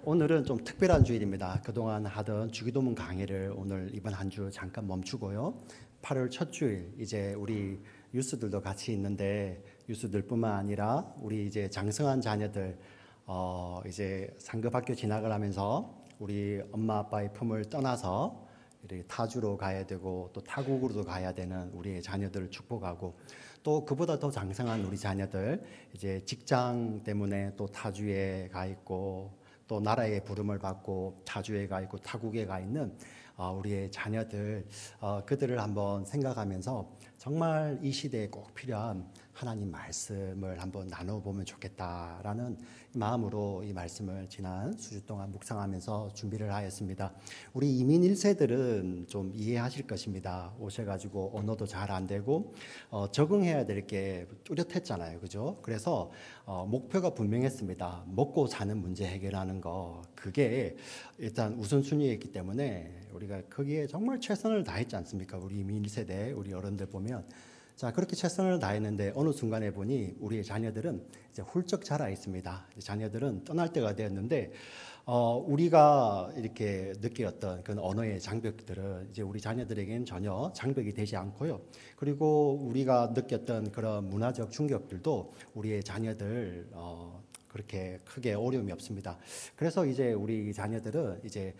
오늘은 좀 특별한 주일입니다. 그동안 하던 주기도문 강의를 오늘 이번 한 주 잠깐 멈추고요. 8월 첫 주일 이제 우리 유스들도 같이 있는데 유스들뿐만 아니라 우리 이제 장성한 자녀들 이제 상급학교 진학을 하면서 우리 엄마 아빠의 품을 떠나서 이렇게 타주로 가야 되고 또 타국으로도 가야 되는 우리의 자녀들을 축복하고 또 그보다 더 장성한 우리 자녀들 이제 직장 때문에 또 타주에 가 있고 또 나라의 부름을 받고 타주에 가 있고 타국에 가 있는 우리의 자녀들 그들을 한번 생각하면서 정말 이 시대에 꼭 필요한 하나님 말씀을 한번 나눠보면 좋겠다라는 마음으로 이 말씀을 지난 수주 동안 묵상하면서 준비를 하였습니다. 우리 이민 1세들은 좀 이해하실 것입니다. 오셔가지고 언어도 잘 안 되고 적응해야 될 게 뚜렷했잖아요. 그죠? 그래서 목표가 분명했습니다. 먹고 사는 문제 해결하는 거 그게 일단 우선순위였기 때문에 우리가 거기에 정말 최선을 다했지 않습니까? 우리 이민 1세대 우리 어른들 보면 자 그렇게 최선을 다했는데 어느 순간에 보니 우리의 자녀들은 이제 훌쩍 자라 있습니다. 자녀들은 떠날 때가 되었는데 우리가 이렇게 느꼈던 그 언어의 장벽들은 이제 우리 자녀들에게는 전혀 장벽이 되지 않고요. 그리고 우리가 느꼈던 그런 문화적 충격들도 우리의 자녀들 그렇게 크게 어려움이 없습니다. 그래서 이제 우리 자녀들은 이제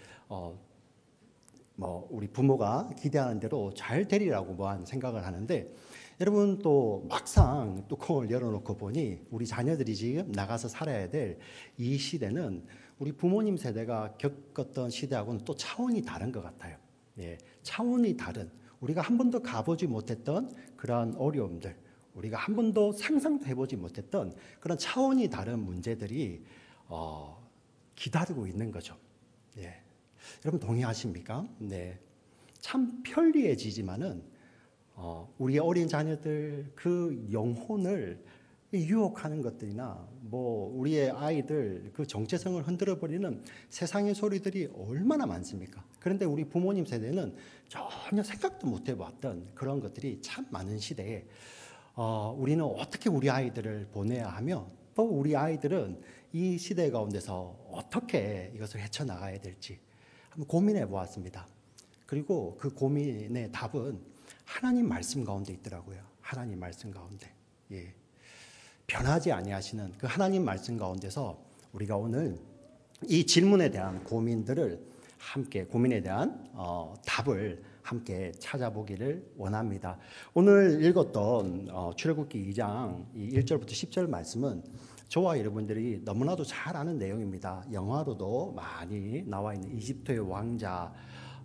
우리 부모가 기대하는 대로 잘 되리라고 생각을 하는데 여러분 또 막상 뚜껑을 열어놓고 보니 우리 자녀들이 지금 나가서 살아야 될 이 시대는 우리 부모님 세대가 겪었던 시대하고는 또 차원이 다른 것 같아요. 예, 차원이 다른 우리가 한 번도 가보지 못했던 그런 어려움들 우리가 한 번도 상상도 해보지 못했던 그런 차원이 다른 문제들이 기다리고 있는 거죠. 예. 여러분 동의하십니까? 네. 참 편리해지지만은 우리 어린 자녀들 그 영혼을 유혹하는 것들이나 우리의 아이들 그 정체성을 흔들어 버리는 세상의 소리들이 얼마나 많습니까? 그런데 우리 부모님 세대는 전혀 생각도 못 해봤던 그런 것들이 참 많은 시대에 우리는 어떻게 우리 아이들을 보내야 하며 또 우리 아이들은 이 시대 가운데서 어떻게 이것을 헤쳐나가야 될지 한번 고민해 보았습니다. 그리고 그 고민의 답은 하나님 말씀 가운데 있더라고요. 하나님 말씀 가운데. 예. 변하지 아니하시는 그 하나님 말씀 가운데서 우리가 오늘 이 질문에 대한 고민들을 함께 고민에 대한 답을 함께 찾아보기를 원합니다. 오늘 읽었던 출애굽기 2장 1절부터 10절 말씀은 저와 여러분들이 너무나도 잘 아는 내용입니다. 영화로도 많이 나와 있는 이집트의 왕자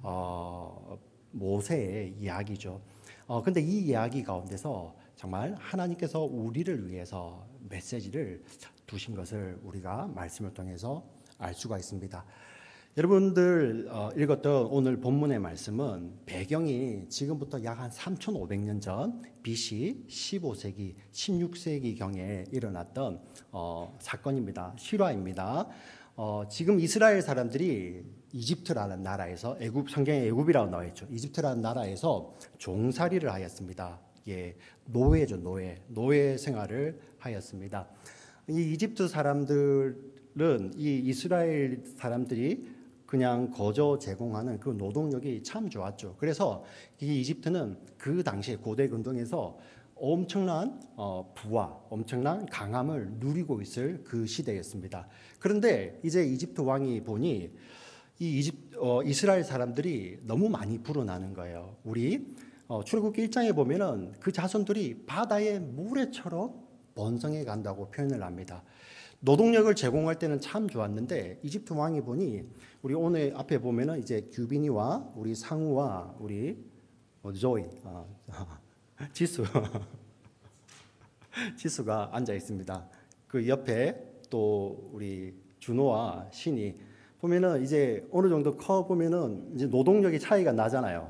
모세의 이야기죠. 근데 이 이야기 가운데서 정말 하나님께서 우리를 위해서 메시지를 두신 것을 우리가 말씀을 통해서 알 수가 있습니다. 여러분들 읽었던 오늘 본문의 말씀은 배경이 지금부터 약 한 3,500년 전 BC 15세기, 16세기경에 일어났던 사건입니다. 실화입니다. 지금 이스라엘 사람들이 이집트라는 나라에서 성경에 애굽이라고 나와 있죠. 이집트라는 나라에서 종살이를 하였습니다. 예, 노예죠, 노예 생활을 하였습니다. 이 이집트 사람들은 이 이스라엘 사람들이 그냥 거저 제공하는 그 노동력이 참 좋았죠. 그래서 이 이집트는 그 당시에 고대 근동에서 엄청난 부와 엄청난 강함을 누리고 있을 그 시대였습니다. 그런데 이제 이집트 왕이 보니 이 이스라엘 사람들이 너무 많이 불어나는 거예요. 우리 출애굽기 1장에 보면은 그 자손들이 바다의 모래처럼 번성해 간다고 표현을 합니다. 노동력을 제공할 때는 참 좋았는데 이집트 왕이 보니 우리 오늘 앞에 보면은 이제 규빈이와 우리 상우와 우리 조이 지수가 앉아 있습니다. 그 옆에 또 우리 준호와 신이 보면은 이제 어느 정도 커 보면은 이제 노동력의 차이가 나잖아요.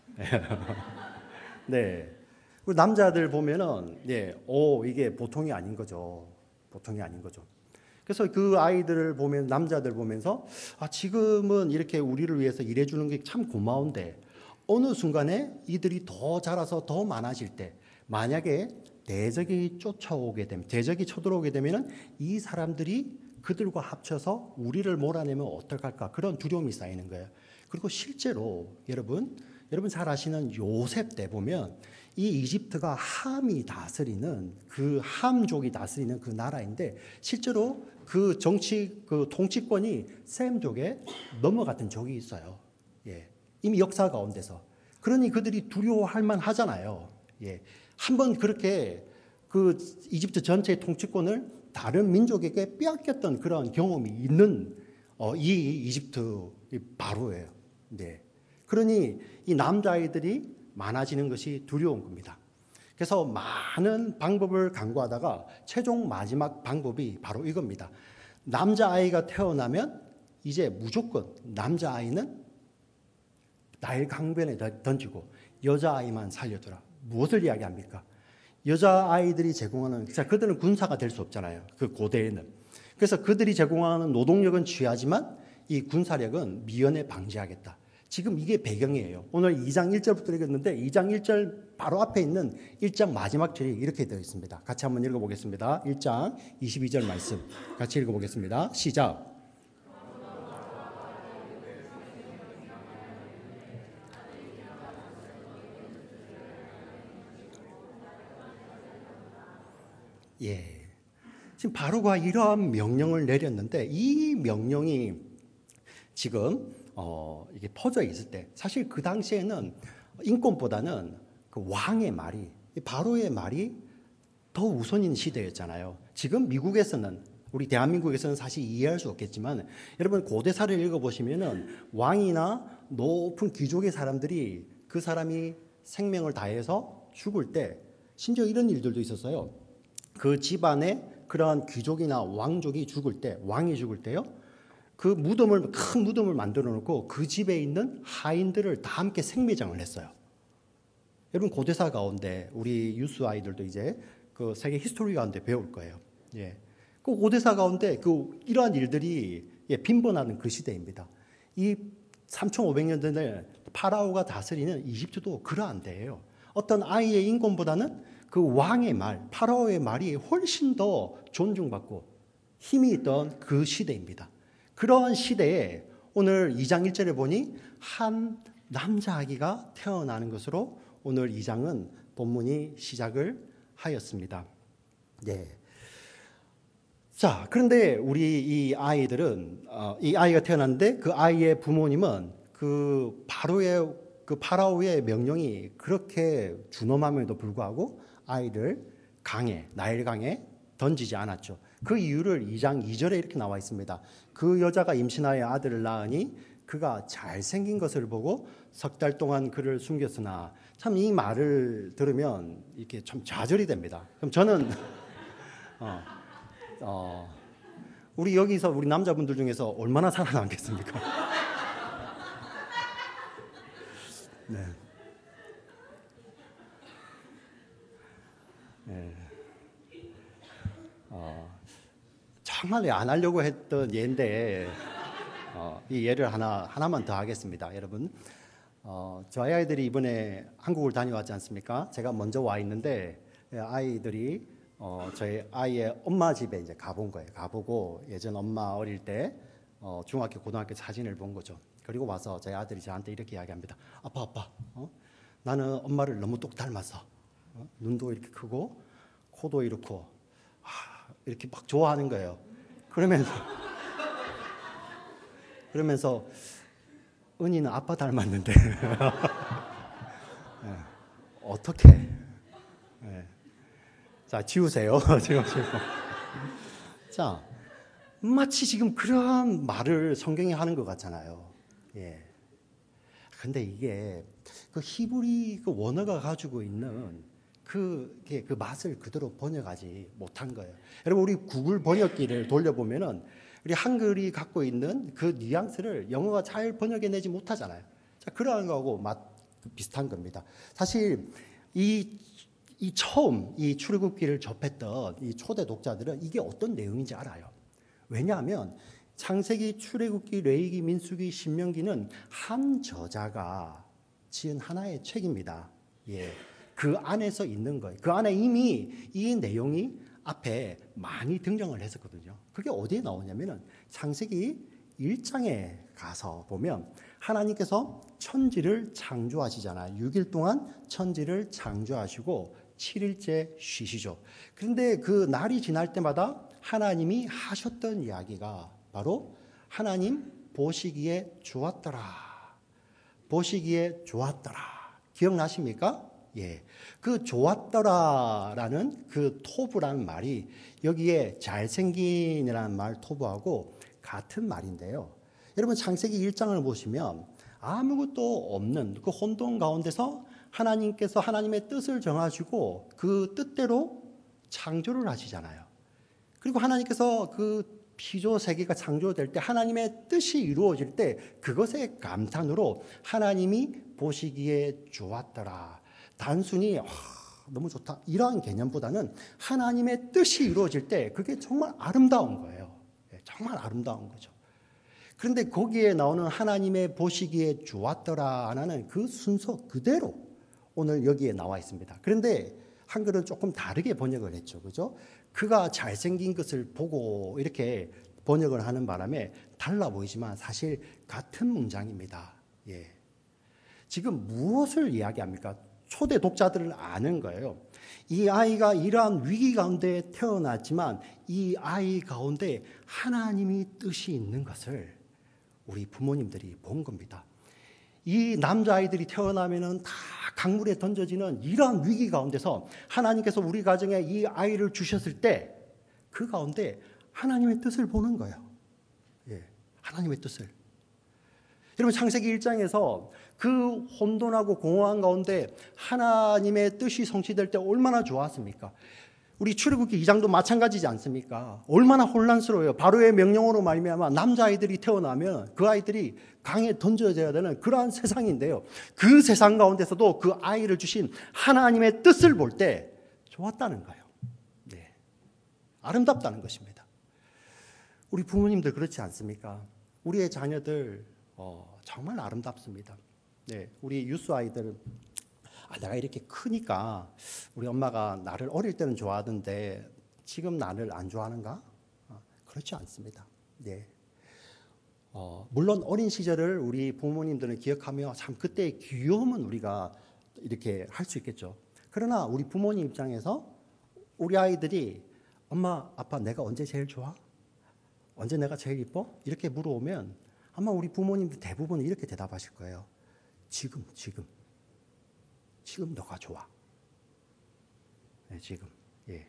네. 그 남자들 보면은 이게 보통이 아닌 거죠. 보통이 아닌 거죠. 그래서 그 아이들을 보면 남자들 보면서 지금은 이렇게 우리를 위해서 일해주는 게 참 고마운데 어느 순간에 이들이 더 자라서 더 많아질 때 만약에 대적이 쳐들어오게 되면은 이 사람들이 그들과 합쳐서 우리를 몰아내면 어떡할까 그런 두려움이 쌓이는 거예요. 그리고 실제로 여러분 잘 아시는 요셉 때 보면 이 이집트가 함이 다스리는 그 함족이 다스리는 그 나라인데 실제로 그 통치권이 셈족에 넘어갔던 적이 있어요. 예. 이미 역사 가운데서. 그러니 그들이 두려워할 만하잖아요. 예. 한번 그렇게 그 이집트 전체의 통치권을 다른 민족에게 빼앗겼던 그런 경험이 있는 이 이집트 바로예요. 네. 그러니 이 남자아이들이 많아지는 것이 두려운 겁니다. 그래서 많은 방법을 강구하다가 최종 마지막 방법이 바로 이겁니다. 남자아이가 태어나면 이제 무조건 남자아이는 나일 강변에 던지고 여자아이만 살려두라. 무엇을 이야기합니까? 여자아이들이 제공하는, 그들은 군사가 될 수 없잖아요. 그 고대에는. 그래서 그들이 제공하는 노동력은 취하지만 이 군사력은 미연에 방지하겠다. 지금 이게 배경이에요. 오늘 2장 1절부터 읽었는데 2장 1절 바로 앞에 있는 1장 마지막 절이 이렇게 되어 있습니다. 같이 한번 읽어보겠습니다. 1장 22절 말씀 같이 읽어보겠습니다. 시작. 예. 지금 바로가 이러한 명령을 내렸는데 이 명령이 지금 이게 퍼져 있을 때 사실 그 당시에는 인권보다는 그 왕의 말이 바로의 말이 더 우선인 시대였잖아요. 지금 미국에서는 우리 대한민국에서는 사실 이해할 수 없겠지만 여러분 고대사를 읽어보시면은 왕이나 높은 귀족의 사람들이 그 사람이 생명을 다해서 죽을 때 심지어 이런 일들도 있었어요. 그 집안에 그러한 귀족이나 왕족이 죽을 때 왕이 죽을 때요. 그 큰 무덤을 만들어 놓고 그 집에 있는 하인들을 다 함께 생매장을 했어요. 여러분 고대사 가운데 우리 유스 아이들도 이제 그 세계 히스토리 가운데 배울 거예요. 예. 그 고대사 가운데 이러한 일들이 빈번하는 그 시대입니다. 이 3,500년 전에 파라오가 다스리는 이집트도 그러한 데예요. 어떤 아이의 인권보다는 그 왕의 말, 파라오의 말이 훨씬 더 존중받고 힘이 있던 그 시대입니다. 그런 시대에 오늘 2장 1절에 보니 한 남자아기가 태어나는 것으로 오늘 2장은 본문이 시작을 하였습니다. 네. 자, 그런데 우리 이 아이들은 이 아이가 태어났는데 그 아이의 부모님은 그 파라오의 명령이 그렇게 준엄함에도 불구하고 아이를 나일강에 던지지 않았죠. 그 이유를 2장 2절에 이렇게 나와 있습니다. 그 여자가 임신하여 아들을 낳으니 그가 잘생긴 것을 보고 3달 동안 그를 숨겼으나 참 이 말을 들으면 이렇게 좀 좌절이 됩니다. 그럼 저는 우리 여기서 우리 남자분들 중에서 얼마나 살아남겠습니까? 네. 네. 정말 안 하려고 했던 예인데 이 예를 하나만 더 하겠습니다. 여러분, 저희 아이들이 이번에 한국을 다녀왔지 않습니까? 제가 먼저 와 있는데 아이들이 저희 아이의 엄마 집에 이제 가본 거예요. 가보고 예전 엄마 어릴 때 중학교, 고등학교 사진을 본 거죠. 그리고 와서 저희 아들이 저한테 이렇게 이야기합니다. 아빠, 나는 엄마를 너무 똑 닮았어. 눈도 이렇게 크고 코도 이렇고 이렇게 막 좋아하는 거예요. 그러면서 은희는 아빠 닮았는데 어떻게? 네. 자, 지우세요. 지우시고. 자, 마치 지금 그러한 말을 성경이 하는 것 같잖아요. 예. 근데 이게 그 히브리 그 원어가 가지고 있는 그 맛을 그대로 번역하지 못한 거예요. 여러분, 우리 구글 번역기를 돌려보면은 우리 한글이 갖고 있는 그 뉘앙스를 영어가 잘 번역해내지 못하잖아요. 자, 그러한 거하고 비슷한 겁니다. 사실 처음 이 출애굽기를 접했던 이 초대 독자들은 이게 어떤 내용인지 알아요. 왜냐하면 창세기, 출애굽기, 레위기, 민수기, 신명기는 한 저자가 지은 하나의 책입니다. 예. 그 안에서 있는 거예요. 그 안에 이미 이 내용이 앞에 많이 등장을 했었거든요. 그게 어디에 나오냐면은 창세기 1장에 가서 보면 하나님께서 천지를 창조하시잖아요. 6일 동안 천지를 창조하시고 7일째 쉬시죠. 그런데 그 날이 지날 때마다 하나님이 하셨던 이야기가 바로 하나님 보시기에 좋았더라. 보시기에 좋았더라. 기억나십니까? 예. 그 좋았더라라는 그 토부라는 말이 여기에 잘생긴이라는 말 토부하고 같은 말인데요. 여러분 창세기 1장을 보시면 아무것도 없는 그 혼돈 가운데서 하나님께서 하나님의 뜻을 정하시고 그 뜻대로 창조를 하시잖아요. 그리고 하나님께서 그 피조 세계가 창조될 때 하나님의 뜻이 이루어질 때 그것의 감탄으로 하나님이 보시기에 좋았더라. 단순히 너무 좋다 이러한 개념보다는 하나님의 뜻이 이루어질 때 그게 정말 아름다운 거예요. 정말 아름다운 거죠. 그런데 거기에 나오는 하나님의 보시기에 좋았더라 하는 그 순서 그대로 오늘 여기에 나와 있습니다. 그런데 한글은 조금 다르게 번역을 했죠. 그죠? 그가 잘생긴 것을 보고 이렇게 번역을 하는 바람에 달라 보이지만 사실 같은 문장입니다. 예. 지금 무엇을 이야기합니까? 초대 독자들을 아는 거예요. 이 아이가 이러한 위기 가운데 태어났지만 이 아이 가운데 하나님이 뜻이 있는 것을 우리 부모님들이 본 겁니다. 이 남자아이들이 태어나면은 다 강물에 던져지는 이러한 위기 가운데서 하나님께서 우리 가정에 이 아이를 주셨을 때 그 가운데 하나님의 뜻을 보는 거예요. 예, 하나님의 뜻을. 여러분 창세기 1장에서 그 혼돈하고 공허한 가운데 하나님의 뜻이 성취될 때 얼마나 좋았습니까? 우리 출애굽기 2장도 마찬가지지 않습니까? 얼마나 혼란스러워요. 바로의 명령으로 말미암아 남자아이들이 태어나면 그 아이들이 강에 던져져야 되는 그러한 세상인데요. 그 세상 가운데서도 그 아이를 주신 하나님의 뜻을 볼 때 좋았다는 거예요. 네. 아름답다는 것입니다. 우리 부모님들 그렇지 않습니까? 우리의 자녀들 정말 아름답습니다. 네, 우리 유스 아이들 내가 이렇게 크니까 우리 엄마가 나를 어릴 때는 좋아하던데 지금 나를 안 좋아하는가? 그렇지 않습니다. 네. 물론 어린 시절을 우리 부모님들은 기억하며 참 그때의 귀여움은 우리가 이렇게 할 수 있겠죠. 그러나 우리 부모님 입장에서 우리 아이들이 엄마, 아빠 내가 언제 제일 좋아? 언제 내가 제일 이뻐? 이렇게 물어오면 아마 우리 부모님들 대부분 이렇게 대답하실 거예요. 지금 너가 좋아. 네, 지금. 예.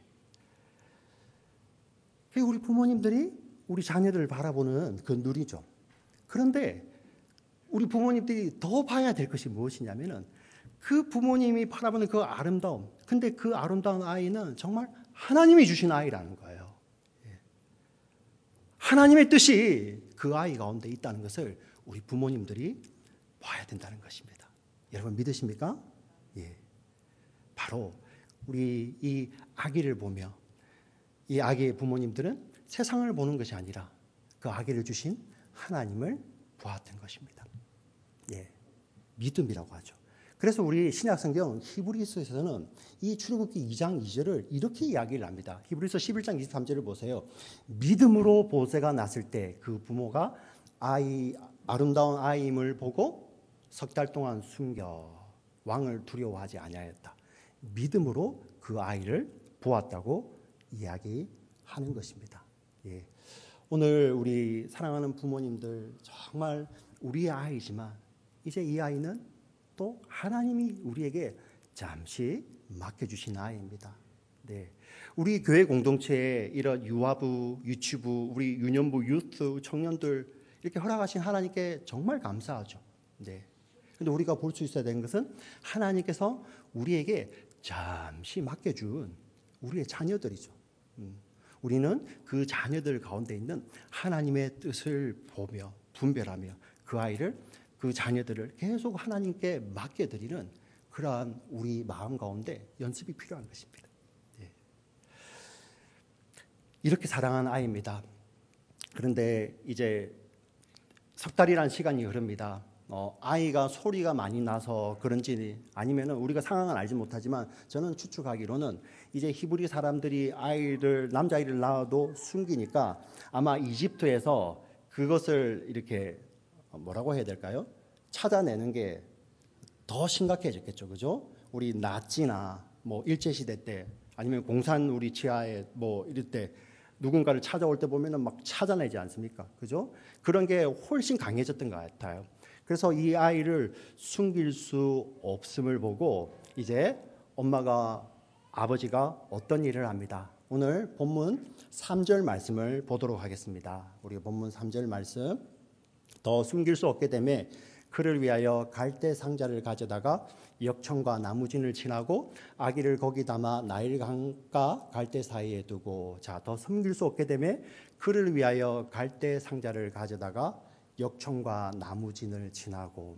그게 우리 부모님들이 우리 자녀들을 바라보는 그 눈이죠. 그런데 우리 부모님들이 더 봐야 될 것이 무엇이냐면은 그 부모님이 바라보는 그 아름다움. 근데 그 아름다운 아이는 정말 하나님이 주신 아이라는 거예요. 예. 하나님의 뜻이 그 아이 가운데 있다는 것을 우리 부모님들이 봐야 된다는 것입니다. 여러분 믿으십니까? 예. 바로 우리 이 아기를 보며 이 아기의 부모님들은 세상을 보는 것이 아니라 그 아기를 주신 하나님을 보았던 것입니다. 예. 믿음이라고 하죠. 그래서 우리 신약성경 히브리서에서는 이 출애굽기 2장 2절을 이렇게 이야기를 합니다. 히브리서 11장 23절을 보세요. 믿음으로 보세가 났을 때 그 부모가 아름다운 아이임을 보고 석 달 동안 숨겨 왕을 두려워하지 아니하였다. 믿음으로 그 아이를 보았다고 이야기하는 것입니다. 예. 오늘 우리 사랑하는 부모님들 정말 우리의 아이지만 이제 이 아이는 또 하나님이 우리에게 잠시 맡겨주신 아이입니다. 네. 우리 교회 공동체에 이런 유아부, 유치부, 우리 유년부, 유스, 청년들 이렇게 허락하신 하나님께 정말 감사하죠. 네. 근데 우리가 볼 수 있어야 되는 것은 하나님께서 우리에게 잠시 맡겨준 우리의 자녀들이죠. 우리는 그 자녀들 가운데 있는 하나님의 뜻을 보며 분별하며 그 아이를 그 자녀들을 계속 하나님께 맡겨드리는 그러한 우리 마음 가운데 연습이 필요한 것입니다. 예. 이렇게 사랑하는 아이입니다. 그런데 이제 석 달이라는 시간이 흐릅니다. 아이가 소리가 많이 나서 그런지 아니면은 우리가 상황은 알지 못하지만 저는 추측하기로는 이제 히브리 사람들이 남자아이를 낳아도 숨기니까 아마 이집트에서 그것을 이렇게 뭐라고 해야 될까요? 찾아내는 게 더 심각해졌겠죠, 그죠? 우리 나치나 뭐 일제시대 때 아니면 공산 우리 치하에 뭐 이럴 때 누군가를 찾아올 때 보면은 막 찾아내지 않습니까? 그죠? 그런 게 훨씬 강해졌던 것 같아요. 그래서 이 아이를 숨길 수 없음을 보고 이제 엄마가 아버지가 어떤 일을 합니다. 오늘 본문 3절 말씀을 보도록 하겠습니다. 우리 본문 3절 말씀. 더 숨길 수 없게 되매 그를 위하여 갈대 상자를 가져다가 역청과 나무진을 지나고 아기를 거기 담아 나일강과 갈대 사이에 두고 더 숨길 수 없게 되매 그를 위하여 갈대 상자를 가져다가 역청과 나무진을 지나고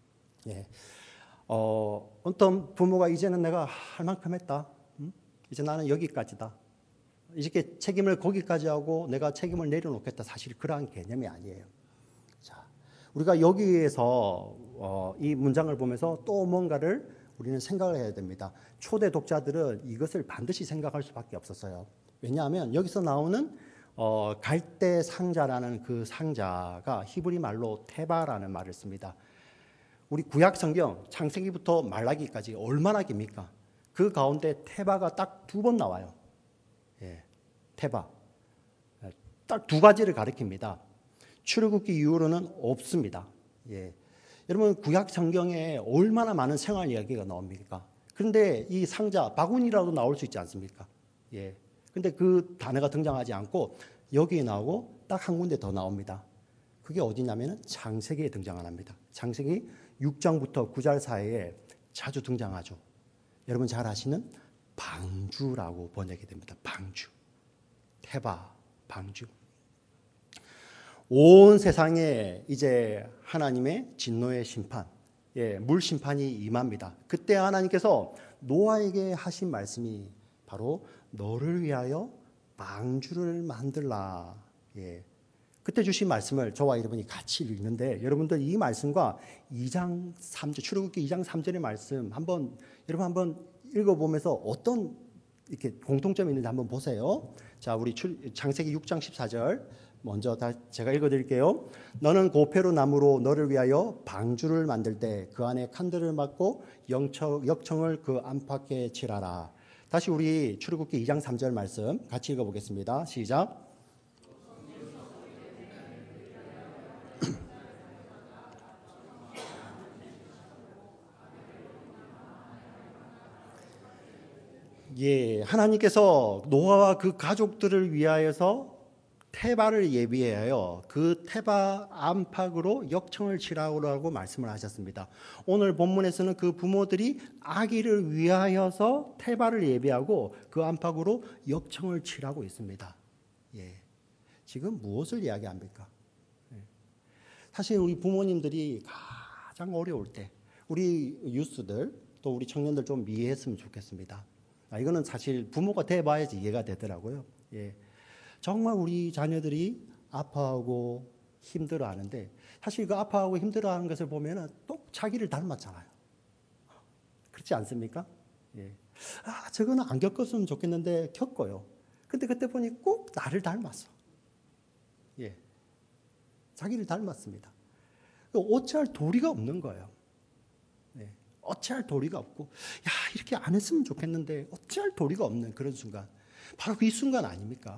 어떤 부모가 이제는 내가 할 만큼 했다. 이제 나는 여기까지다. 이렇게 책임을 거기까지 하고 내가 책임을 내려놓겠다. 사실 그러한 개념이 아니에요. 우리가 여기에서 이 문장을 보면서 또 뭔가를 우리는 생각을 해야 됩니다. 초대 독자들은 이것을 반드시 생각할 수밖에 없었어요. 왜냐하면 여기서 나오는 갈대 상자라는 그 상자가 히브리 말로 테바라는 말을 씁니다. 우리 구약 성경 창세기부터 말라기까지 얼마나 깁니까? 그 가운데 테바가 딱 2번 나와요. 테바. 딱 2가지를 가리킵니다. 출애굽기 이후로는 없습니다. 여러분 구약 성경에 얼마나 많은 생활 이야기가 나옵니까? 그런데 이 상자 바구니라도 나올 수 있지 않습니까? 근데 그 단어가 등장하지 않고 여기에 나오고 딱 한 군데 더 나옵니다. 그게 어디냐면은 창세기에 등장합니다. 창세기 6장부터 9장 사이에 자주 등장하죠. 여러분 잘 아시는 방주라고 번역이 됩니다. 방주. 테바, 방주. 온 세상에 이제 하나님의 진노의 심판, 물 심판이 임합니다. 그때 하나님께서 노아에게 하신 말씀이 바로 너를 위하여 방주를 만들라. 그때 주신 말씀을 저와 여러분이 같이 읽는데 여러분들 이 말씀과 2장 3절 출애굽기 2장 3절의 말씀 여러분 한번 읽어보면서 어떤 이렇게 공통점이 있는지 한번 보세요. 자, 우리 창세기 6장 14절 먼저 제가 읽어드릴게요. 너는 고페로 나무로 너를 위하여 방주를 만들 때 그 안에 칸들을 막고 역청을 그 안팎에 칠하라. 다시 우리 출애굽기 2장 3절 말씀 같이 읽어보겠습니다. 시작. 하나님께서 노아와 그 가족들을 위하여서 테바를 예비하여 그 테바 안팎으로 역청을 칠하라고 말씀을 하셨습니다. 오늘 본문에서는 그 부모들이 아기를 위하여서 테바를 예비하고 그 안팎으로 역청을 칠하고 있습니다. 지금 무엇을 이야기합니까? 사실 우리 부모님들이 가장 어려울 때 우리 유스들 또 우리 청년들 좀 이해했으면 좋겠습니다. 이거는 사실 부모가 돼봐야지 이해가 되더라고요. 정말 우리 자녀들이 아파하고 힘들어하는데 사실 그 아파하고 힘들어하는 것을 보면은 또 자기를 닮았잖아요. 그렇지 않습니까? 저거는 안 겪었으면 좋겠는데 겪어요. 근데 그때 보니 꼭 나를 닮았어. 자기를 닮았습니다. 어찌할 도리가 없는 거예요. 어찌할 도리가 없고 이렇게 안 했으면 좋겠는데 어찌할 도리가 없는 그런 순간. 바로 그 이 순간 아닙니까?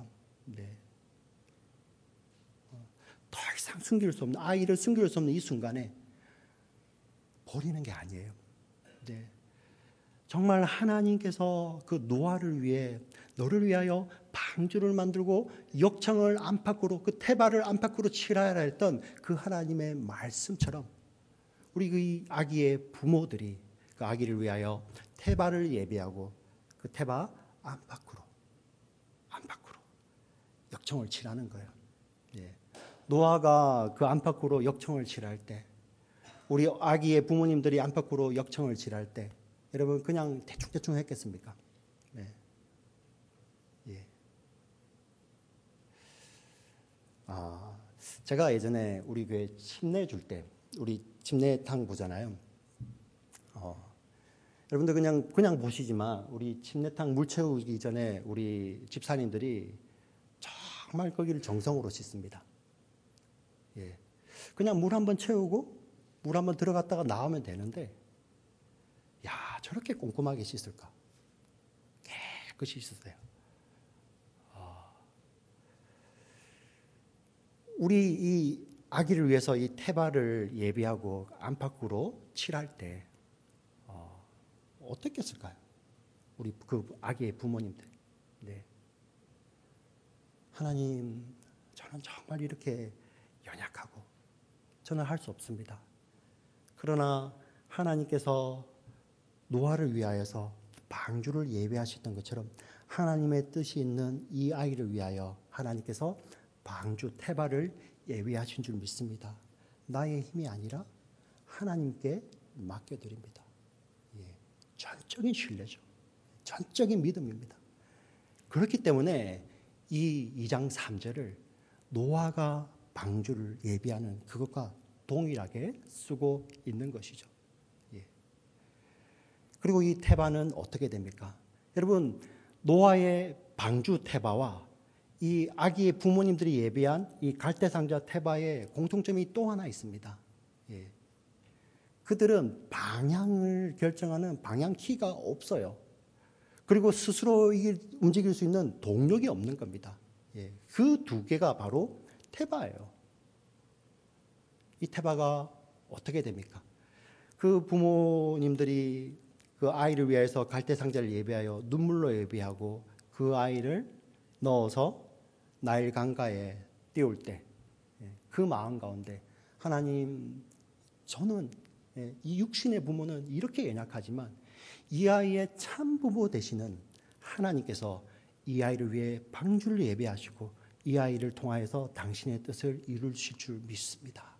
더 이상 숨길 수 없는 아이를 숨길 수 없는 이 순간에 버리는 게 아니에요. 정말 하나님께서 그 노아를 위해 너를 위하여 방주를 만들고 역청을 안팎으로 그 테바를 안팎으로 칠하라 했던 그 하나님의 말씀처럼 우리 그 아기의 부모들이 그 아기를 위하여 테바를 예비하고 그 테바 안팎으로 역청을 칠하는 거예요. 노아가 그 안팎으로 역청을 칠할 때 우리 아기의 부모님들이 안팎으로 역청을 칠할 때 여러분 그냥 대충 했겠습니까? 제가 예전에 우리 교회 침례 줄 때 우리 침례탕 보잖아요. 여러분들 그냥 보시지만 우리 침례탕 물 채우기 전에 우리 집사님들이 정말 거기를 정성으로 씻습니다. 예. 그냥 물 한번 채우고 물 한번 들어갔다가 나오면 되는데, 야, 저렇게 꼼꼼하게 씻을까? 깨끗이 씻으세요. 우리 이 아기를 위해서 이 태바를 예비하고 안팎으로 칠할 때 어떻겠을까요? 우리 그 아기의 부모님들. 네. 하나님, 저는 정말 이렇게 연약하고 저는 할 수 없습니다. 그러나 하나님께서 노아를 위하여서 방주를 예배하셨던 것처럼 하나님의 뜻이 있는 이 아이를 위하여 하나님께서 방주 태바를 예비하신 줄 믿습니다. 나의 힘이 아니라 하나님께 맡겨드립니다. 예, 전적인 신뢰죠. 전적인 믿음입니다. 그렇기 때문에 이 2장 3절을 노아가 방주를 예비하는 그것과 동일하게 쓰고 있는 것이죠. 예. 그리고 이 태바는 어떻게 됩니까? 여러분, 노아의 방주 태바와 이 아기의 부모님들이 예비한 이 갈대상자 태바의 공통점이 또 하나 있습니다. 예. 그들은 방향을 결정하는 방향 키가 없어요. 그리고 스스로 움직일 수 있는 동력이 없는 겁니다. 예. 그 두 개가 바로 태바예요. 이 태바가 어떻게 됩니까? 그 부모님들이 그 아이를 위해서 갈대상자를 예비하여 눈물로 예비하고 그 아이를 넣어서 나일 강가에 띄울 때 그 마음 가운데 하나님, 저는 이 육신의 부모는 이렇게 연약하지만 이 아이의 참 부모 되시는 하나님께서 이 아이를 위해 방주를 예배하시고 이 아이를 통하여서 당신의 뜻을 이루실 줄 믿습니다.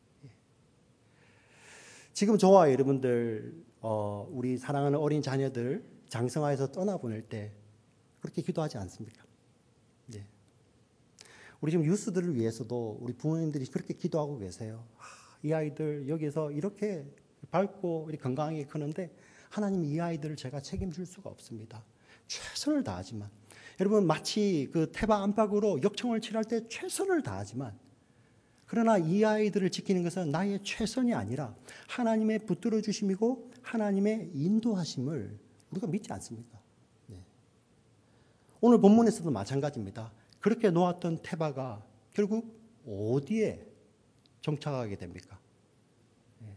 지금 저와 여러분들 우리 사랑하는 어린 자녀들 장성화에서 떠나보낼 때 그렇게 기도하지 않습니까? 네. 우리 지금 유스들을 위해서도 우리 부모님들이 그렇게 기도하고 계세요. 이 아이들 여기서 이렇게 밝고 건강하게 크는데 하나님, 이 아이들을 제가 책임질 수가 없습니다. 최선을 다하지만, 여러분 마치 그 태바 안팎으로 역청을 칠할 때 최선을 다하지만, 그러나 이 아이들을 지키는 것은 나의 최선이 아니라 하나님의 붙들어 주심이고 하나님의 인도하심을 우리가 믿지 않습니까? 네. 오늘 본문에서도 마찬가지입니다. 그렇게 놓았던 태바가 결국 어디에 정착하게 됩니까? 네.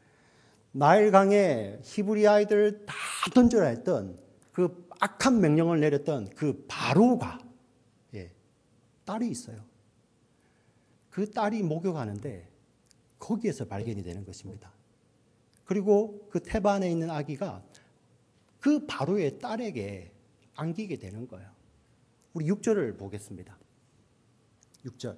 나일강에 히브리 아이들 다 던져라 했던 그 악한 명령을 내렸던 그 바로가 딸이 있어요. 그 딸이 목욕하는데 거기에서 발견이 되는 것입니다. 그리고 그 태바 안에 있는 아기가 그 바로의 딸에게 안기게 되는 거예요. 우리 6절을 보겠습니다. 6절.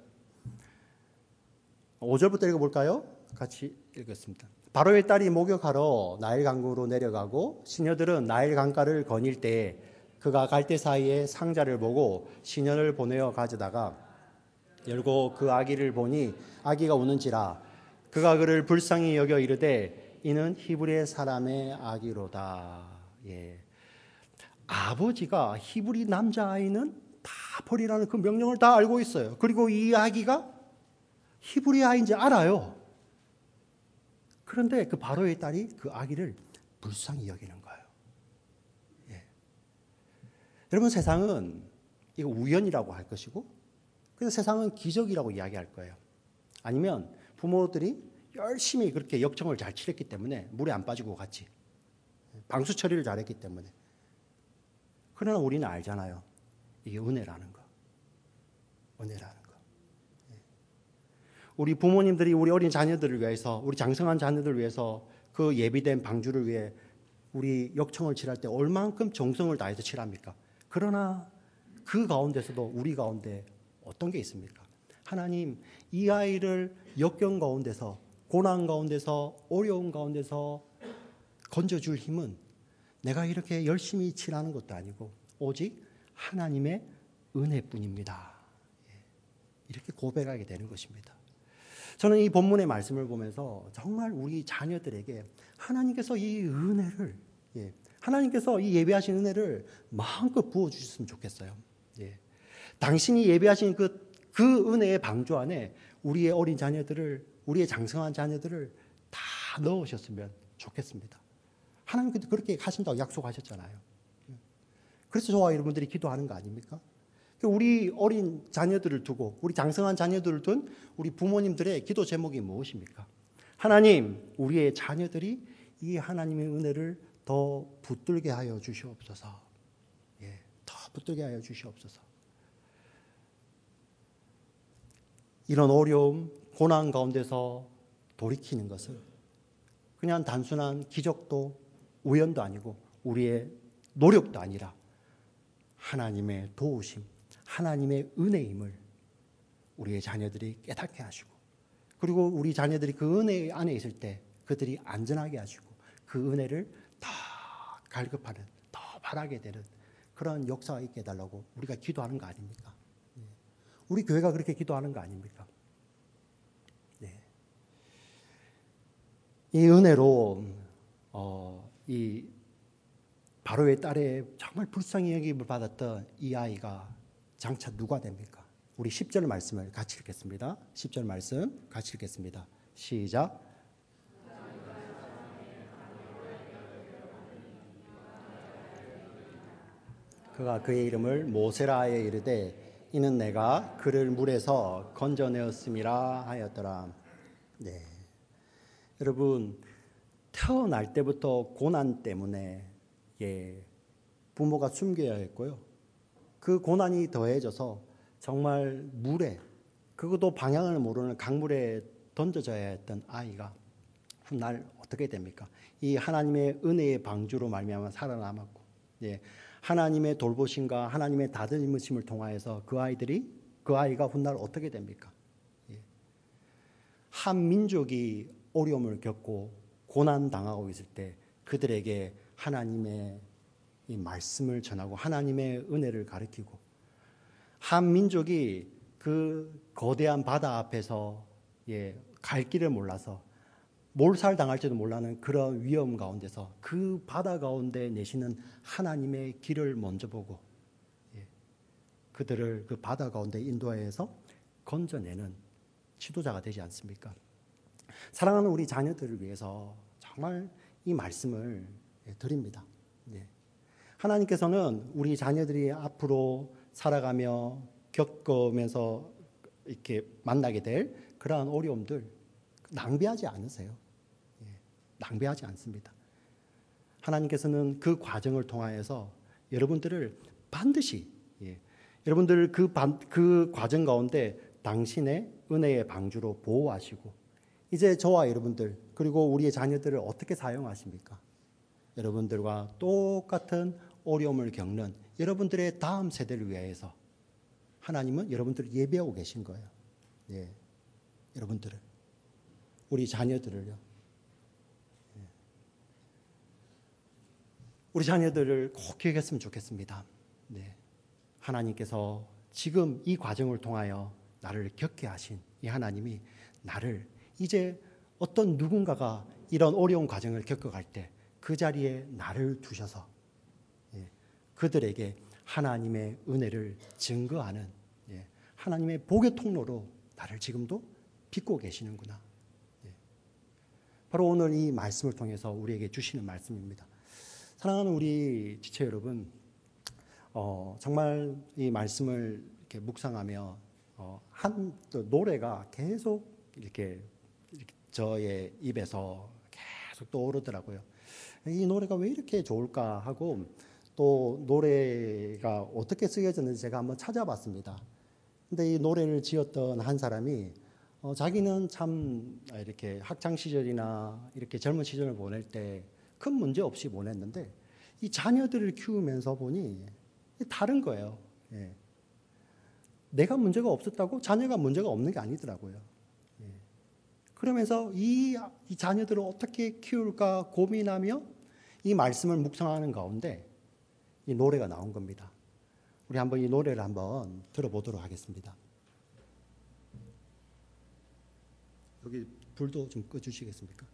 5절부터 읽어볼까요? 같이 읽겠습니다. 바로의 딸이 목욕하러 나일 강으로 내려가고 시녀들은 나일 강가를 거닐 때 그가 갈대 사이에 상자를 보고 시녀를 보내어 가져다가 열고 그 아기를 보니 아기가 우는지라 그가 그를 불쌍히 여겨 이르되 이는 히브리 사람의 아기로다. 예. 아버지가 히브리 남자아이는 다 버리라는 그 명령을 다 알고 있어요. 그리고 이 아기가 히브리 아이인지 알아요. 그런데 그 바로의 딸이 그 아기를 불쌍히 여기는 거예요. 예. 여러분, 세상은 이거 우연이라고 할 것이고, 그래서 세상은 기적이라고 이야기할 거예요. 아니면 부모들이 열심히 그렇게 역청을 잘 치렀기 때문에 물에 안 빠지고 같이 방수 처리를 잘했기 때문에. 그러나 우리는 알잖아요. 이게 은혜라는 거. 은혜라는 거. 우리 부모님들이 우리 어린 자녀들을 위해서, 우리 장성한 자녀들을 위해서 그 예비된 방주를 위해 우리 역청을 칠할 때 얼만큼 정성을 다해서 칠합니까? 그러나 그 가운데서도 우리 가운데 어떤 게 있습니까? 하나님, 이 아이를 역경 가운데서, 고난 가운데서, 어려운 가운데서 건져줄 힘은 내가 이렇게 열심히 칠하는 것도 아니고 오직 하나님의 은혜뿐입니다. 이렇게 고백하게 되는 것입니다. 저는 이 본문의 말씀을 보면서 정말 우리 자녀들에게 하나님께서 이 은혜를, 하나님께서 이 예배하신 은혜를 마음껏 부어주셨으면 좋겠어요. 당신이 예배하신 그 은혜의 방주 안에 우리의 어린 자녀들을, 우리의 장성한 자녀들을 다 넣으셨으면 좋겠습니다. 하나님께서 그렇게 하신다고 약속하셨잖아요. 그래서 저와 여러분들이 기도하는 거 아닙니까? 우리 어린 자녀들을 두고, 우리 장성한 자녀들을 둔 우리 부모님들의 기도 제목이 무엇입니까? 하나님, 우리의 자녀들이 이 하나님의 은혜를 더 붙들게 하여 주시옵소서. 더 붙들게 하여 주시옵소서. 이런 어려움, 고난 가운데서 돌이키는 것은 그냥 단순한 기적도 우연도 아니고 우리의 노력도 아니라 하나님의 도우심, 하나님의 은혜임을 우리의 자녀들이 깨닫게 하시고, 그리고 우리 자녀들이 그 은혜 안에 있을 때 그들이 안전하게 하시고 그 은혜를 더 갈급하는, 더 바라게 되는 그런 역사가 있게 해달라고 우리가 기도하는 거 아닙니까? 우리 교회가 그렇게 기도하는 거 아닙니까? 이 은혜로 이 바로의 딸의 정말 불쌍히 여김을 받았던 이 아이가 장차 누가 됩니까? 우리 10절 말씀을 같이 읽겠습니다. 10절 말씀 같이 읽겠습니다. 시작. 그가 그의 이름을 모세라 하여 이르되 이는 내가 그를 물에서 건져내었음이라 하였더라. 여러분, 태어날 때부터 고난 때문에 부모가 숨겨야 했고요. 그 고난이 더해져서 정말 물에, 그것도 방향을 모르는 강물에 던져져야 했던 아이가 훗날 어떻게 됩니까? 이 하나님의 은혜의 방주로 말미암아 살아남았고, 하나님의 돌보심과 하나님의 다듬으심을 통하여서 그 아이가 훗날 어떻게 됩니까? 한 민족이 어려움을 겪고 고난 당하고 있을 때 그들에게 하나님의 이 말씀을 전하고 하나님의 은혜를 가르치고, 한 민족이 그 거대한 바다 앞에서 갈 길을 몰라서 몰살 당할지도 몰라는 그런 위험 가운데서 그 바다 가운데 내시는 하나님의 길을 먼저 보고 그들을 그 바다 가운데 인도하여서 건져내는 지도자가 되지 않습니까? 사랑하는 우리 자녀들을 위해서 정말 이 말씀을 드립니다. 하나님께서는 우리 자녀들이 앞으로 살아가며 겪으면서 이렇게 만나게 될 그러한 어려움들 낭비하지 않으세요. 낭비하지 않습니다. 하나님께서는 그 과정을 통하여서 여러분들을 반드시 여러분들 그 과정 가운데 당신의 은혜의 방주로 보호하시고, 이제 저와 여러분들 그리고 우리의 자녀들을 어떻게 사용하십니까? 여러분들과 똑같은 어려움을 겪는 여러분들의 다음 세대를 위해서 하나님은 여러분들을 예배하고 계신 거예요. 여러분들을, 우리 자녀들을요. 우리 자녀들을 꼭 기억했으면 좋겠습니다. 하나님께서 지금 이 과정을 통하여 나를 겪게 하신 이 하나님이 나를 이제 어떤 누군가가 이런 어려운 과정을 겪어갈 때 그 자리에 나를 두셔서 그들에게 하나님의 은혜를 증거하는 하나님의 복의 통로로 나를 지금도 빚고 계시는구나. 바로 오늘 이 말씀을 통해서 우리에게 주시는 말씀입니다. 사랑하는 우리 지체 여러분, 정말 이 말씀을 이렇게 묵상하며 한 노래가 계속 이렇게 저의 입에서 계속 떠오르더라고요. 이 노래가 왜 이렇게 좋을까 하고 또 노래가 어떻게 쓰여졌는지 제가 한번 찾아봤습니다. 근데 이 노래를 지었던 한 사람이 자기는 참 이렇게 학창 시절이나 이렇게 젊은 시절을 보낼 때 큰 문제 없이 보냈는데 이 자녀들을 키우면서 보니 다른 거예요. 내가 문제가 없었다고 자녀가 문제가 없는 게 아니더라고요. 그러면서 이 자녀들을 어떻게 키울까 고민하며 이 말씀을 묵상하는 가운데 이 노래가 나온 겁니다. 우리 한번 이 노래를 한번 들어보도록 하겠습니다. 여기 불도 좀 꺼주시겠습니까?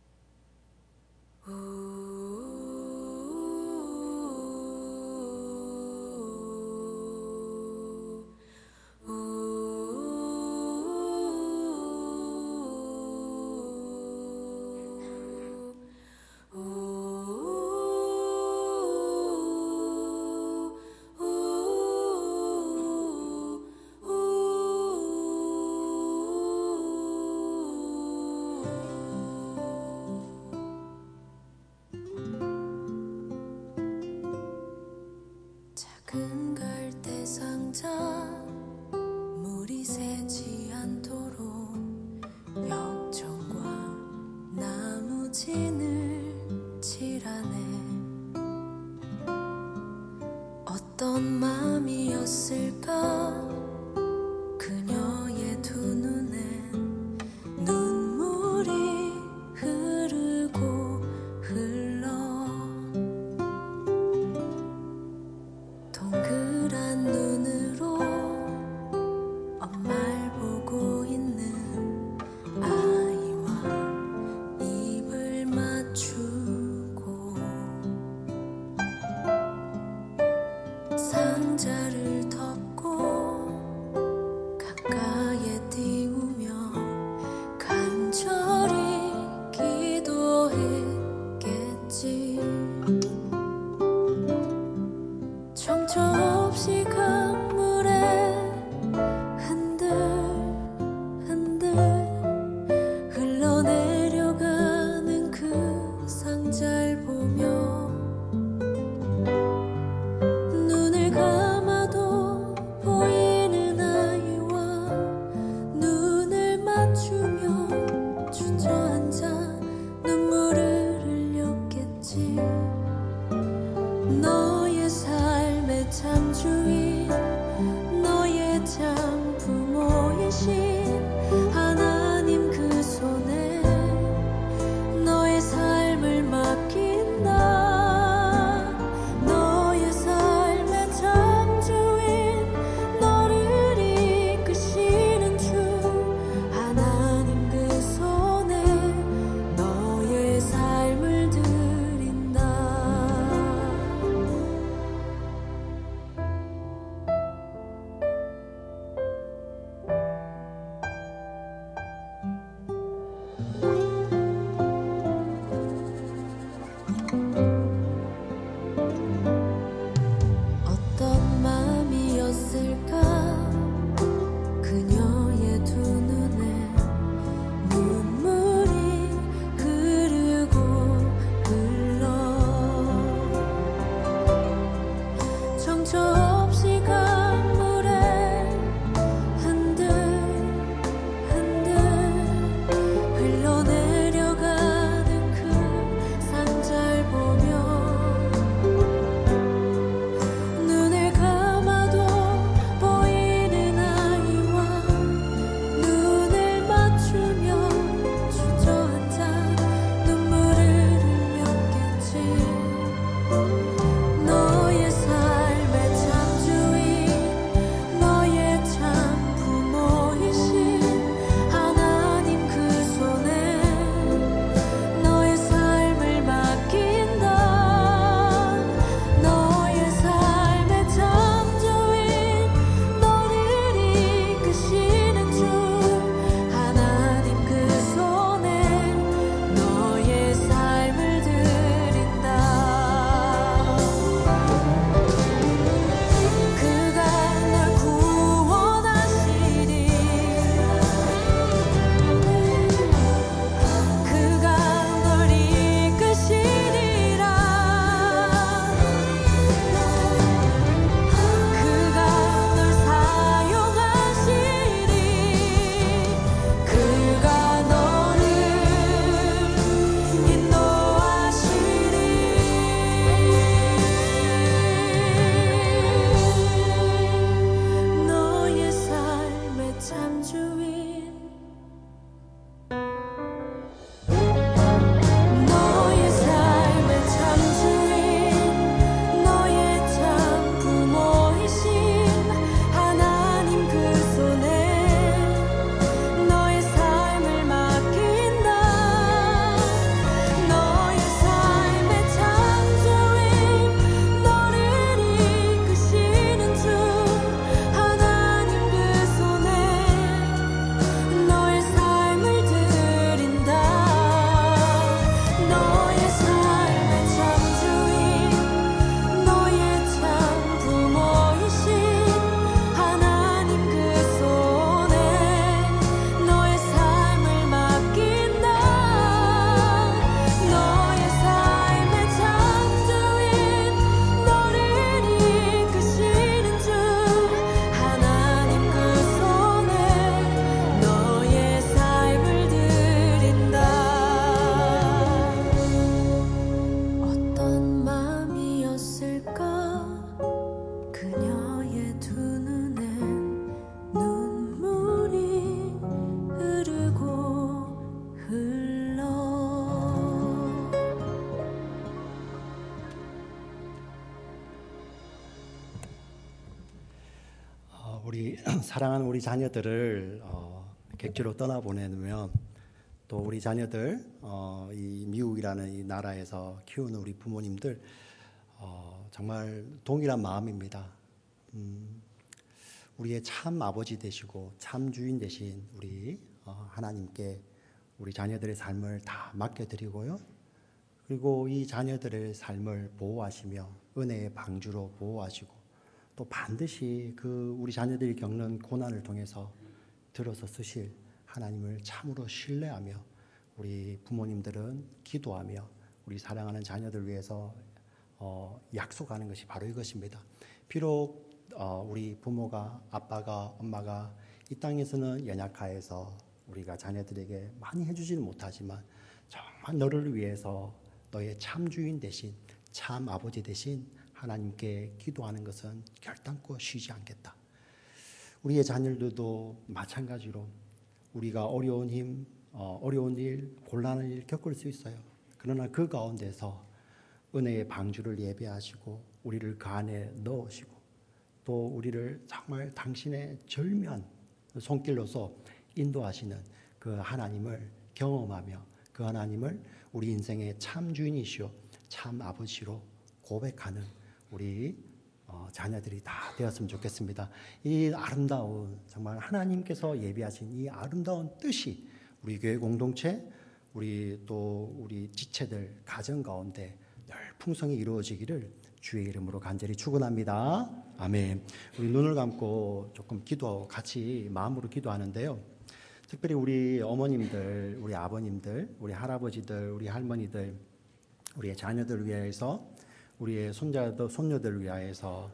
작은 갈대 상자 물이 새지 않도록 역청과 나무진을 칠하네. 어떤 맘이었을까 그녀의 두 눈엔 눈물이 흐르고 흘러 동그란 눈으로 엄마를 보고 있는 아이와 입을 맞추고 상자를 덮 사랑하는 우리 자녀들을 객지로 떠나보내면 또 우리 자녀들 이 미국이라는 이 나라에서 키우는 우리 부모님들 정말 동일한 마음입니다. 우리의 참 아버지 되시고 참 주인 되신 우리 하나님께 우리 자녀들의 삶을 다 맡겨드리고요. 그리고 이 자녀들의 삶을 보호하시며 은혜의 방주로 보호하시고 또 반드시 그 우리 자녀들이 겪는 고난을 통해서 들어서 쓰실 하나님을 참으로 신뢰하며 우리 부모님들은 기도하며 우리 사랑하는 자녀들 위해서 약속하는 것이 바로 이것입니다. 비록 우리 부모가 아빠가 엄마가 이 땅에서는 연약하여서 우리가 자녀들에게 많이 해주지는 못하지만 정말 너를 위해서 너의 참 주인 대신 참 아버지 대신 하나님께 기도하는 것은 결단코 쉬지 않겠다. 우리의 자녀들도 마찬가지로 우리가 어려운 일, 곤란한 일 겪을 수 있어요. 그러나 그 가운데서 은혜의 방주를 예배하시고 우리를 그 안에 넣으시고 또 우리를 정말 당신의 절묘한 손길로서 인도하시는 그 하나님을 경험하며 그 하나님을 우리 인생의 참 주인이시오 참 아버지로 고백하는 우리 자녀들이 다 되었으면 좋겠습니다. 이 아름다운 정말 하나님께서 예비하신 이 아름다운 뜻이 우리 교회 공동체 우리 지체들 가정 가운데 늘 풍성히 이루어지기를 주의 이름으로 간절히 축원합니다. 아멘. 우리 눈을 감고 조금 같이 마음으로 기도하는데요. 특별히 우리 어머님들, 우리 아버님들, 우리 할아버지들, 우리 할머니들, 우리의 자녀들 위해서, 우리의 손녀들 위하여서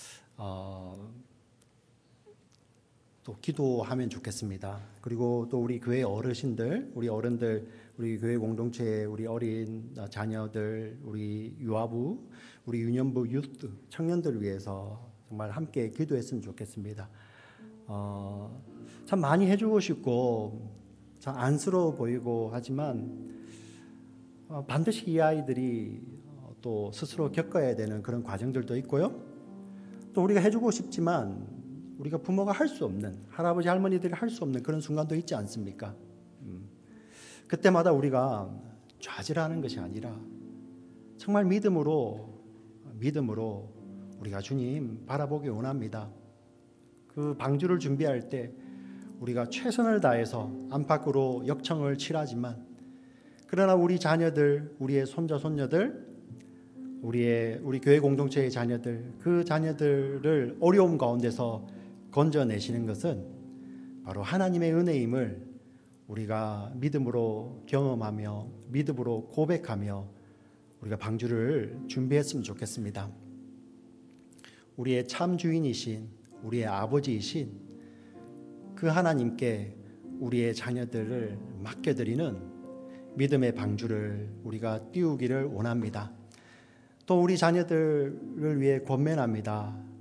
또 기도하면 좋겠습니다. 그리고 또 우리 교회 어르신들, 우리 어른들, 우리 교회 공동체의 우리 어린 자녀들, 우리 유아부, 우리 유년부, 유스, 청년들 위해서 정말 함께 기도했으면 좋겠습니다. 참 많이 해주고 싶고 참 안쓰러워 보이고 하지만 반드시 이 아이들이 또 스스로 겪어야 되는 그런 과정들도 있고요. 또 우리가 해주고 싶지만 우리가 부모가 할 수 없는 할아버지 할머니들이 할 수 없는 그런 순간도 있지 않습니까? 그때마다 우리가 좌절하는 것이 아니라 정말 믿음으로 우리가 주님 바라보기 원합니다. 그 방주를 준비할 때 우리가 최선을 다해서 안팎으로 역청을 칠하지만 그러나 우리 자녀들, 우리의 손자 손녀들, 우리 교회 공동체의 자녀들, 그 자녀들을 어려움 가운데서 건져내시는 것은 바로 하나님의 은혜임을 우리가 믿음으로 경험하며 믿음으로 고백하며 우리가 방주를 준비했으면 좋겠습니다. 우리의 참 주인이신 우리의 아버지이신 그 하나님께 우리의 자녀들을 맡겨드리는 믿음의 방주를 우리가 띄우기를 원합니다. 또 우리 자녀들을 위해 권면합니다.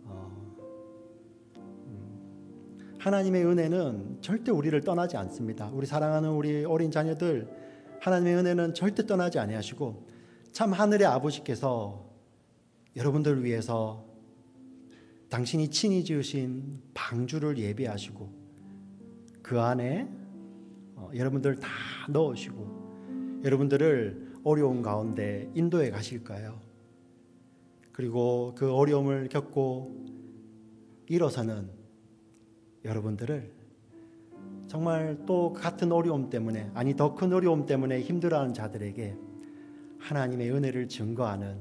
하나님의 은혜는 절대 우리를 떠나지 않습니다. 우리 사랑하는 우리 어린 자녀들, 하나님의 은혜는 절대 떠나지 아니하시고 참 하늘의 아버지께서 여러분들을 위해서 당신이 친히 지으신 방주를 예비하시고 그 안에 여러분들 다 넣으시고 여러분들을 어려운 가운데 인도해 가실 거예요. 그리고 그 어려움을 겪고 일어서는 여러분들을 정말 또 같은 어려움 때문에 아니 더 큰 어려움 때문에 힘들어하는 자들에게 하나님의 은혜를 증거하는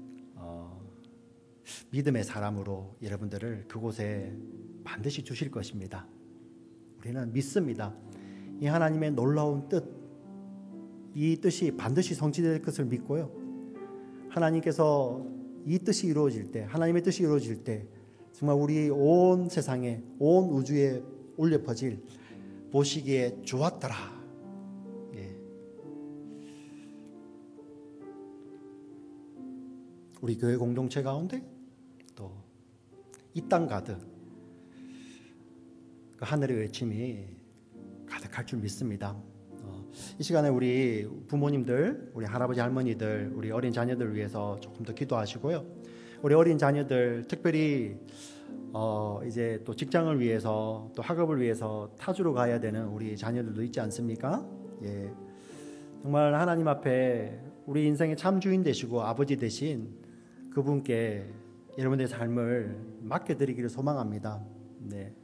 믿음의 사람으로 여러분들을 그곳에 반드시 주실 것입니다. 우리는 믿습니다. 이 하나님의 놀라운 뜻, 이 뜻이 반드시 성취될 것을 믿고요. 하나님께서 이 뜻이 이루어질 때, 하나님의 뜻이 이루어질 때 정말 우리 온 세상에, 온 우주에 울려 퍼질 보시기에 좋았더라. 예. 우리 교회 공동체 가운데 또 이 땅 가득 그 하늘의 외침이 가득할 줄 믿습니다. 이 시간에 우리 부모님들, 우리 할아버지 할머니들, 우리 어린 자녀들 위해서 조금 더 기도하시고요. 우리 어린 자녀들 특별히 이제 또 직장을 위해서 또 학업을 위해서 타주로 가야 되는 우리 자녀들도 있지 않습니까? 예. 정말 하나님 앞에 우리 인생의 참 주인 되시고 아버지 되신 그분께 여러분들의 삶을 맡겨드리기를 소망합니다. 네.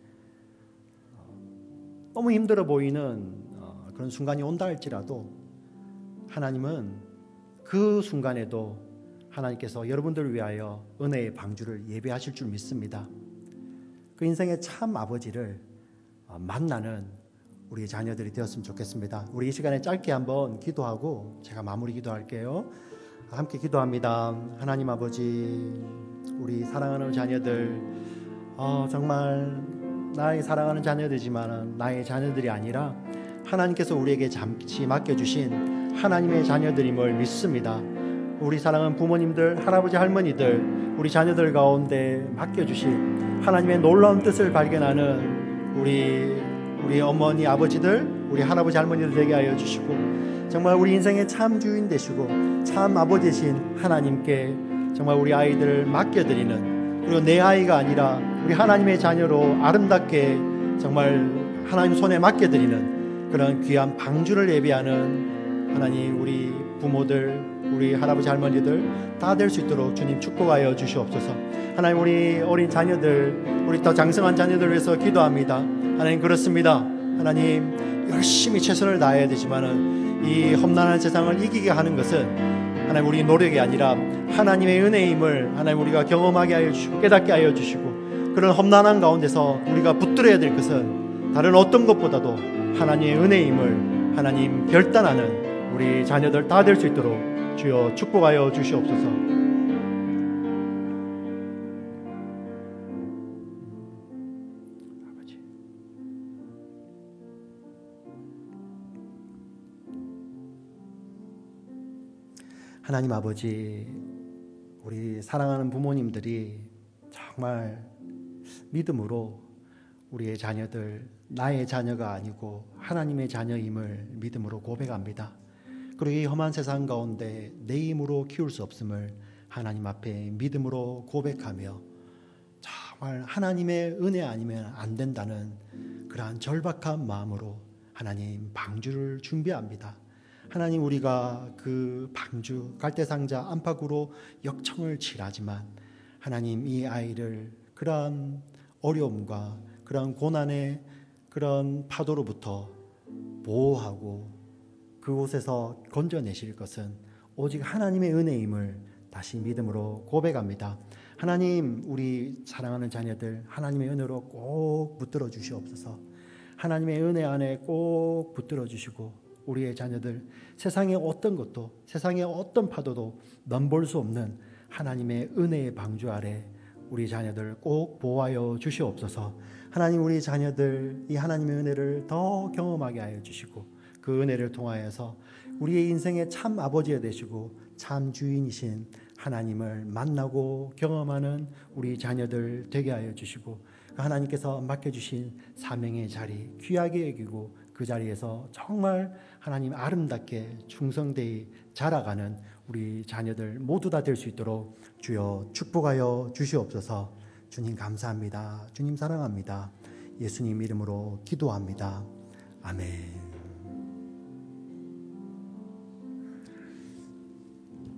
너무 힘들어 보이는 그런 순간이 온다 할지라도 하나님은 그 순간에도 하나님께서 여러분들을 위하여 은혜의 방주를 예배하실 줄 믿습니다. 그 인생의 참 아버지를 만나는 우리 자녀들이 되었으면 좋겠습니다. 우리 이 시간에 짧게 한번 기도하고 제가 마무리 기도할게요. 함께 기도합니다. 하나님 아버지, 우리 사랑하는 자녀들, 정말 나의 사랑하는 자녀들이지만 나의 자녀들이 아니라 하나님께서 우리에게 잠시 맡겨주신 하나님의 자녀들임을 믿습니다. 우리 사랑하는 부모님들, 할아버지, 할머니들, 우리 자녀들 가운데 맡겨주신 하나님의 놀라운 뜻을 발견하는 우리 어머니, 아버지들, 우리 할아버지, 할머니들 되게 하여 주시고, 정말 우리 인생의 참 주인 되시고 참 아버지신 하나님께 정말 우리 아이들을 맡겨드리는, 그리고 내 아이가 아니라 우리 하나님의 자녀로 아름답게 정말 하나님 손에 맡겨드리는 그런 귀한 방주를 예비하는 하나님, 우리 부모들, 우리 할아버지, 할머니들 다 될 수 있도록 주님 축복하여 주시옵소서. 하나님, 우리 어린 자녀들, 우리 더 장성한 자녀들을 위해서 기도합니다. 하나님, 그렇습니다. 하나님, 열심히 최선을 다해야 되지만은 이 험난한 세상을 이기게 하는 것은 하나님 우리 노력이 아니라 하나님의 은혜임을 하나님 우리가 경험하게 하여 주시고 깨닫게 하여 주시고, 그런 험난한 가운데서 우리가 붙들어야 될 것은 다른 어떤 것보다도 하나님의 은혜임을 하나님 결단하는 우리 자녀들 다 될 수 있도록 주여 축복하여 주시옵소서. 하나님 아버지, 우리 사랑하는 부모님들이 정말 믿음으로 우리의 자녀들, 나의 자녀가 아니고 하나님의 자녀임을 믿음으로 고백합니다. 그리고 이 험한 세상 가운데 내 힘으로 키울 수 없음을 하나님 앞에 믿음으로 고백하며 정말 하나님의 은혜 아니면 안 된다는 그러한 절박한 마음으로 하나님 방주를 준비합니다. 하나님, 우리가 그 방주 갈대상자 안팎으로 역청을 칠하지만 하나님, 이 아이를 그러한 어려움과 그러한 고난의 그런 파도로부터 보호하고 그곳에서 건져내실 것은 오직 하나님의 은혜임을 다시 믿음으로 고백합니다. 하나님, 우리 사랑하는 자녀들 하나님의 은혜로 꼭 붙들어 주시옵소서. 하나님의 은혜 안에 꼭 붙들어 주시고, 우리의 자녀들 세상의 어떤 것도, 세상의 어떤 파도도 넘볼 수 없는 하나님의 은혜의 방주 아래 우리 자녀들 꼭 보호하여 주시옵소서. 하나님, 우리 자녀들 이 하나님의 은혜를 더 경험하게 하여 주시고, 그 은혜를 통하여서 우리의 인생의 참 아버지가 되시고 참 주인이신 하나님을 만나고 경험하는 우리 자녀들 되게 하여 주시고, 하나님께서 맡겨주신 사명의 자리 귀하게 여기고 그 자리에서 정말 하나님 아름답게 충성되이 자라가는 우리 자녀들 모두 다 될 수 있도록 주여 축복하여 주시옵소서. 주님 감사합니다. 주님 사랑합니다. 예수님 이름으로 기도합니다. 아멘.